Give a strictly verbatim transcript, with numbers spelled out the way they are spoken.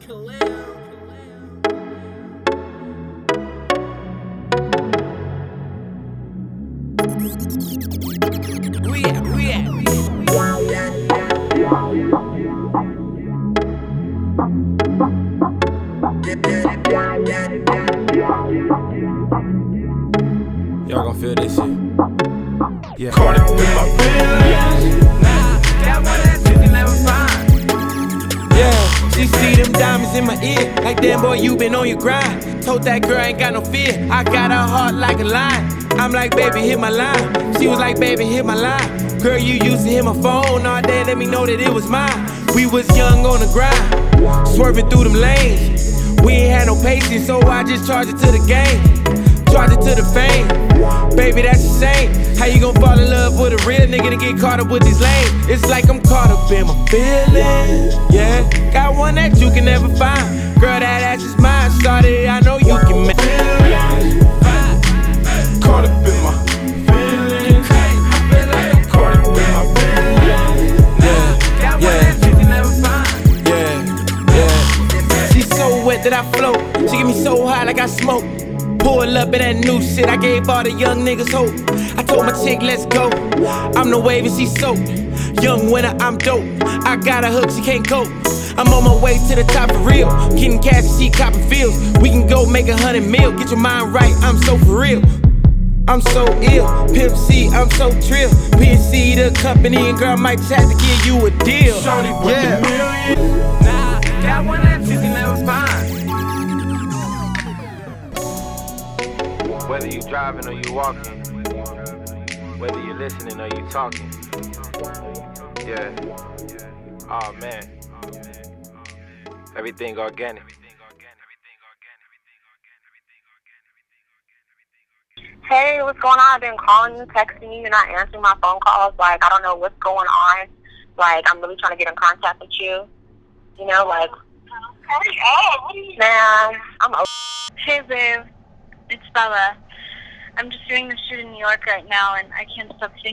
We at, we at, we Y'all gon' feel this shit. Yeah. Caught it with my feelings. Nah, that one that shit you never find. Yeah, she see them diamonds in my ear. Like, damn boy, you been on your grind. Told that girl I ain't got no fear. I got her heart like a lion. I'm like, baby, hit my line. She was like, baby, hit my line. Girl, you used to hit my phone all day, let me know that it was mine. We was young on the grind, swerving through them lanes. We ain't had no patience, so I just charged it to the game. Charge it to the fame. Baby, that's the same. How you gon' fall in love with a real nigga to get caught up with these lanes? It's like I'm caught up in my feelings. Yeah, got one that you can never find. Girl, that ass is mine. Started, I know you can make it. Caught up in my feelings. I feel like I'm caught up in my feelings. Yeah, yeah, yeah, yeah. She's so wet that I float. She get me so high like I smoke. Pull up in that new shit, I gave all the young niggas hope. I told my chick, let's go. I'm the wave and she soaked. Young winner, I'm dope. I got a hook, she can't cope. I'm on my way to the top for real. Getting cash and she copping feels. We can go make a hundred mil. Get your mind right, I'm so for real. I'm so ill. Pimp C, I'm so trill. P N C the company and girl might just have to give you a deal. Shorty with Yeah. the millions. Nah, got one that you can never find. Whether you driving or you walking, whether you listening or you talking, yeah, oh man, everything organic. Hey, what's going on? I've been calling you, texting you, you're not answering my phone calls. Like, I don't know what's going on. Like, I'm really trying to get in contact with you. You know, like, man, I'm over. Hey babe, it's Bella. I'm just doing this shoot in New York right now and I can't stop thinking